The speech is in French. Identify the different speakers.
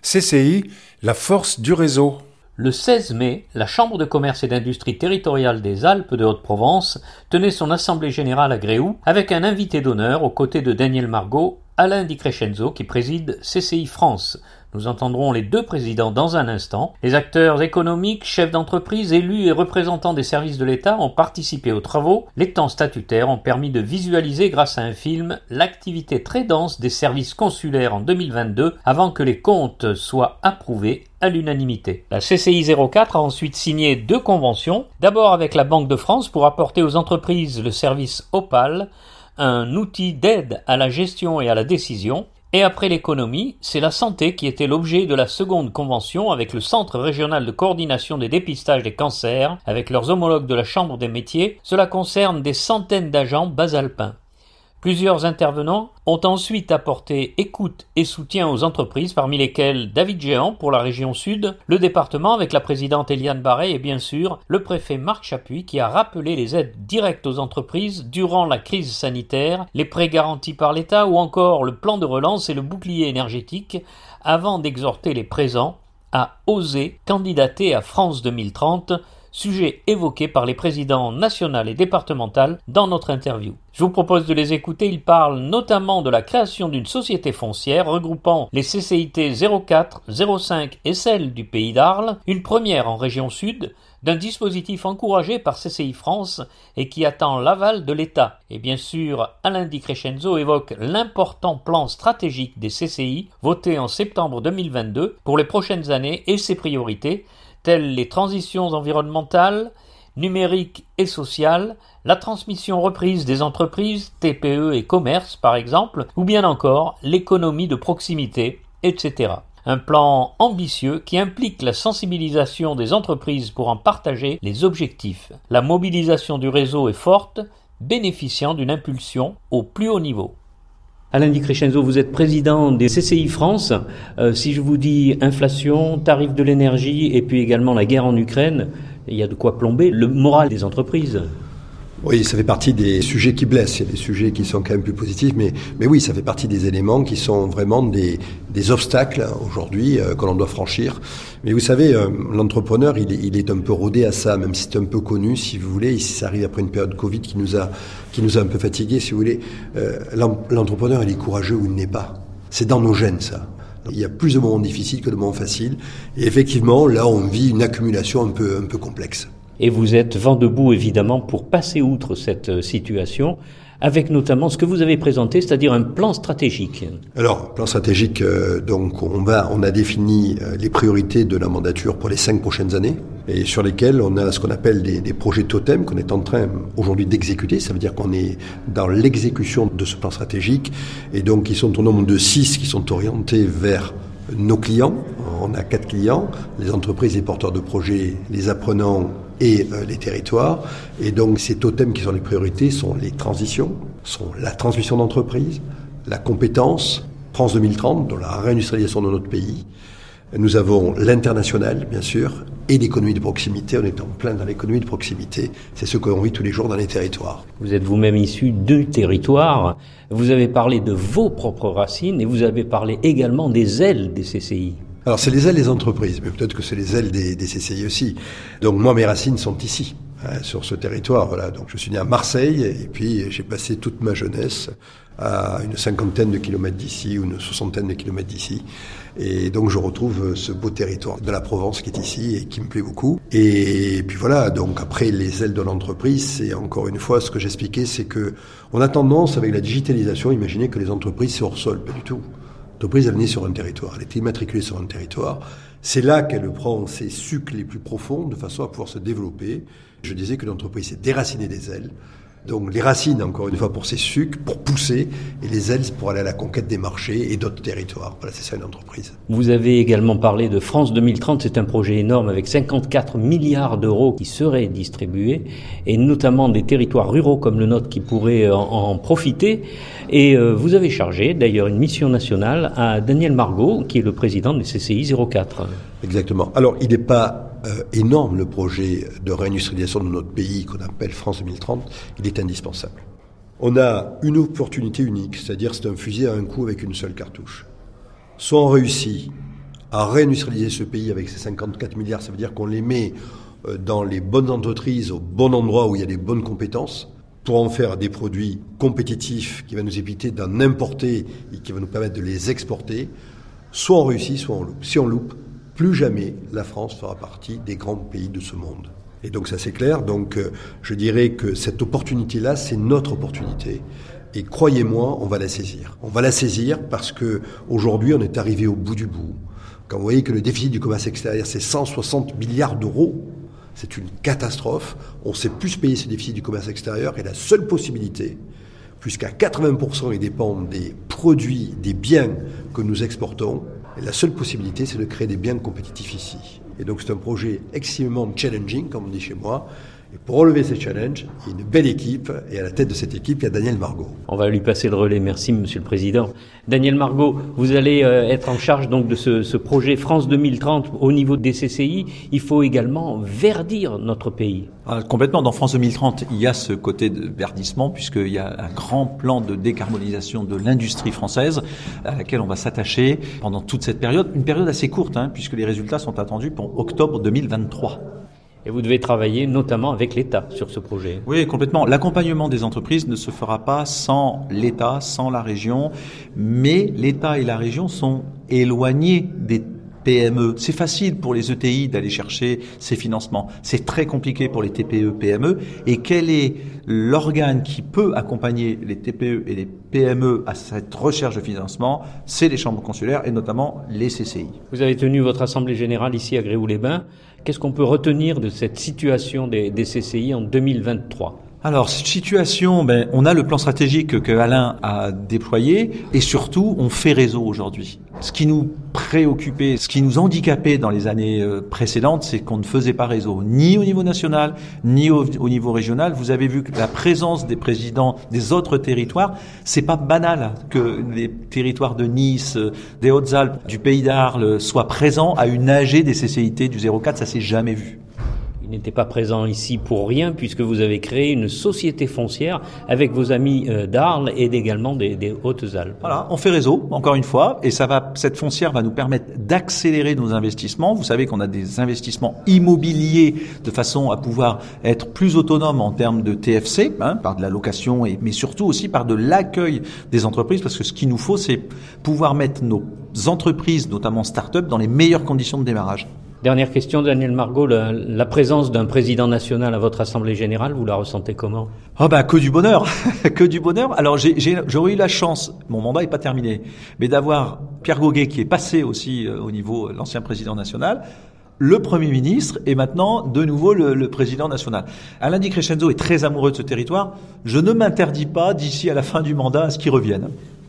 Speaker 1: CCI, la force du réseau.
Speaker 2: Le 16 mai, la Chambre de commerce et d'industrie territoriale des Alpes de Haute-Provence tenait son assemblée générale à Gréoux avec un invité d'honneur aux côtés de Daniel Margot, Alain Di Crescenzo qui préside CCI France. Nous entendrons les deux présidents dans un instant. Les acteurs économiques, chefs d'entreprise, élus et représentants des services de l'État ont participé aux travaux. Les temps statutaires ont permis de visualiser grâce à un film l'activité très dense des services consulaires en 2022 avant que les comptes soient approuvés à l'unanimité. La CCI 04 a ensuite signé 2 conventions, d'abord avec la Banque de France pour apporter aux entreprises le service Opal, un outil d'aide à la gestion et à la décision. Et après l'économie, c'est la santé qui était l'objet de la seconde convention avec le Centre régional de coordination des dépistages des cancers, avec leurs homologues de la Chambre des métiers. Cela concerne des centaines d'agents basalpins. Plusieurs intervenants ont ensuite apporté écoute et soutien aux entreprises, parmi lesquelles David Géant pour la région Sud, le département avec la présidente Eliane Barret et bien sûr le préfet Marc Chapuis qui a rappelé les aides directes aux entreprises durant la crise sanitaire, les prêts garantis par l'État ou encore le plan de relance et le bouclier énergétique, avant d'exhorter les présents à oser candidater à France 2030, sujet évoqué par les présidents national et départemental dans notre interview. Je vous propose de les écouter, ils parlent notamment de la création d'une société foncière regroupant les CCIT 04, 05 et celle du Pays d'Arles, une première en région sud, d'un dispositif encouragé par CCI France et qui attend l'aval de l'État. Et bien sûr, Alain Di Crescenzo évoque l'important plan stratégique des CCI voté en septembre 2022 pour les prochaines années et ses priorités, telles les transitions environnementales, numériques et sociales, la transmission reprise des entreprises, TPE et commerce par exemple, ou bien encore l'économie de proximité, etc. Un plan ambitieux qui implique la sensibilisation des entreprises pour en partager les objectifs. La mobilisation du réseau est forte, bénéficiant d'une impulsion au plus haut niveau. Alain Di Crescenzo, vous êtes président des CCI France. Si je vous dis inflation, tarif de l'énergie et puis également la guerre en Ukraine, il y a de quoi plomber le moral des entreprises.
Speaker 3: Oui, ça fait partie des sujets qui blessent. Il y a des sujets qui sont quand même plus positifs, mais oui, ça fait partie des éléments qui sont vraiment des obstacles aujourd'hui que l'on doit franchir. Mais vous savez, l'entrepreneur, il est un peu rodé à ça, même si c'est un peu connu, si vous voulez. Ici, ça arrive après une période Covid qui nous a un peu fatigués, si vous voulez. L'entrepreneur, il est courageux ou il n'est pas. C'est dans nos gènes, ça. Il y a plus de moments difficiles que de moments faciles. Et effectivement, là, on vit une accumulation un peu complexe.
Speaker 2: Et vous êtes vent debout, évidemment, pour passer outre cette situation, avec notamment ce que vous avez présenté, c'est-à-dire un plan stratégique.
Speaker 3: Alors, plan stratégique, donc on a défini les priorités de la mandature pour les 5 prochaines années, et sur lesquelles on a ce qu'on appelle des projets totems qu'on est en train aujourd'hui d'exécuter. Ça veut dire qu'on est dans l'exécution de ce plan stratégique, et donc ils sont au nombre de 6 qui sont orientés vers nos clients. On a 4 clients, les entreprises, les porteurs de projets, les apprenants et les territoires. Et donc ces totems qui sont les priorités sont les transitions, sont la transmission d'entreprise, la compétence, France 2030, dans la réindustrialisation de notre pays. Nous avons l'international, bien sûr, et l'économie de proximité. On est en plein dans l'économie de proximité. C'est ce qu'on vit tous les jours dans les territoires.
Speaker 2: Vous êtes vous-même issu du territoire. Vous avez parlé de vos propres racines et vous avez parlé également des ailes des CCI.
Speaker 3: Alors, c'est les ailes des entreprises, mais peut-être que c'est les ailes des CCI aussi. Donc, moi, mes racines sont ici, sur ce territoire. Voilà. Donc, je suis né à Marseille et puis j'ai passé toute ma jeunesse à une 50aine de kilomètres d'ici ou une 60aine de kilomètres d'ici. Et donc, je retrouve ce beau territoire de la Provence qui est ici et qui me plaît beaucoup. Et puis voilà, donc après, les ailes de l'entreprise, c'est encore une fois ce que j'expliquais, c'est que on a tendance, avec la digitalisation, à imaginer que les entreprises, c'est hors sol. Pas du tout. L'entreprise, elle est née sur un territoire, elle est immatriculée sur un territoire. C'est là qu'elle prend ses sucs les plus profonds de façon à pouvoir se développer. Je disais que l'entreprise s'est déracinée des ailes. Donc les racines, encore une fois, pour ses sucs, pour pousser, et les ailes pour aller à la conquête des marchés et d'autres territoires. Voilà, c'est ça une entreprise.
Speaker 2: Vous avez également parlé de France 2030, c'est un projet énorme avec 54 milliards d'euros qui seraient distribués, et notamment des territoires ruraux comme le nôtre qui pourraient en profiter. Et vous avez chargé d'ailleurs une mission nationale à Daniel Margot, qui est le président des CCI 04.
Speaker 3: Exactement. Alors, il n'est pas énorme le projet de réindustrialisation de notre pays qu'on appelle France 2030, il est indispensable. On a une opportunité unique, c'est-à-dire c'est un fusil à un coup avec une seule cartouche. Soit on réussit à réindustrialiser ce pays avec ces 54 milliards. Ça veut dire qu'on les met dans les bonnes entreprises, au bon endroit où il y a les bonnes compétences, pour en faire des produits compétitifs qui vont nous éviter d'en importer et qui vont nous permettre de les exporter. Soit on réussit, soit on loupe. Si on loupe, plus jamais la France fera partie des grands pays de ce monde. Et donc ça c'est clair. Donc je dirais que cette opportunité-là, c'est notre opportunité. Et croyez-moi, on va la saisir. On va la saisir parce que aujourd'hui, on est arrivé au bout du bout. Quand vous voyez que le déficit du commerce extérieur, c'est 160 milliards d'euros, c'est une catastrophe. On sait plus payer ce déficit du commerce extérieur et la seule possibilité, puisqu'à 80% ils dépendent des produits, des biens que nous exportons, et la seule possibilité, c'est de créer des biens compétitifs ici. Et donc c'est un projet extrêmement challenging, comme on dit chez moi. Et pour relever ces challenges, il y a une belle équipe, et à la tête de cette équipe, il y a Daniel Margot.
Speaker 2: On va lui passer le relais. Merci, Monsieur le Président. Daniel Margot, vous allez être en charge donc de ce projet France 2030 au niveau des CCI. Il faut également verdir notre pays.
Speaker 4: Complètement. Dans France 2030, il y a ce côté de verdissement, puisqu'il y a un grand plan de décarbonisation de l'industrie française à laquelle on va s'attacher pendant toute cette période. Une période assez courte, puisque les résultats sont attendus pour octobre 2023.
Speaker 2: Et vous devez travailler notamment avec l'État sur ce projet.
Speaker 4: Oui, complètement. L'accompagnement des entreprises ne se fera pas sans l'État, sans la région, mais l'État et la région sont éloignés des PME. C'est facile pour les ETI d'aller chercher ces financements. C'est très compliqué pour les TPE, PME. Et quel est l'organe qui peut accompagner les TPE et les PME à cette recherche de financement? C'est les chambres consulaires et notamment les CCI.
Speaker 2: Vous avez tenu votre assemblée générale ici à Gréoux-les-Bains. Qu'est-ce qu'on peut retenir de cette situation des CCI en 2023 ?
Speaker 4: Alors, cette situation, on a le plan stratégique que Alain a déployé et surtout, on fait réseau aujourd'hui. Ce qui nous préoccupait, ce qui nous handicapait dans les années précédentes, c'est qu'on ne faisait pas réseau, ni au niveau national, ni au niveau régional. Vous avez vu que la présence des présidents des autres territoires, c'est pas banal que les territoires de Nice, des Hautes-Alpes, du Pays d'Arles soient présents à une AG des CCIT du 04, ça s'est jamais vu.
Speaker 2: Il n'était pas présent ici pour rien puisque vous avez créé une société foncière avec vos amis d'Arles et également des Hautes-Alpes.
Speaker 4: Voilà, on fait réseau, encore une fois, et cette foncière va nous permettre d'accélérer nos investissements. Vous savez qu'on a des investissements immobiliers de façon à pouvoir être plus autonome en termes de TFC, par de la location, mais surtout aussi par de l'accueil des entreprises, parce que ce qu'il nous faut, c'est pouvoir mettre nos entreprises, notamment start-up, dans les meilleures conditions de démarrage.
Speaker 2: Dernière question, Daniel Margot, la présence d'un président national à votre assemblée générale, vous la ressentez comment ?
Speaker 4: Que du bonheur, que du bonheur. Alors j'aurais eu la chance, mon mandat n'est pas terminé, mais d'avoir Pierre Goguet qui est passé aussi au niveau l'ancien président national, le Premier ministre et maintenant de nouveau le président national. Alain Di Crescenzo est très amoureux de ce territoire. Je ne m'interdis pas d'ici à la fin du mandat à ce qu'il revienne.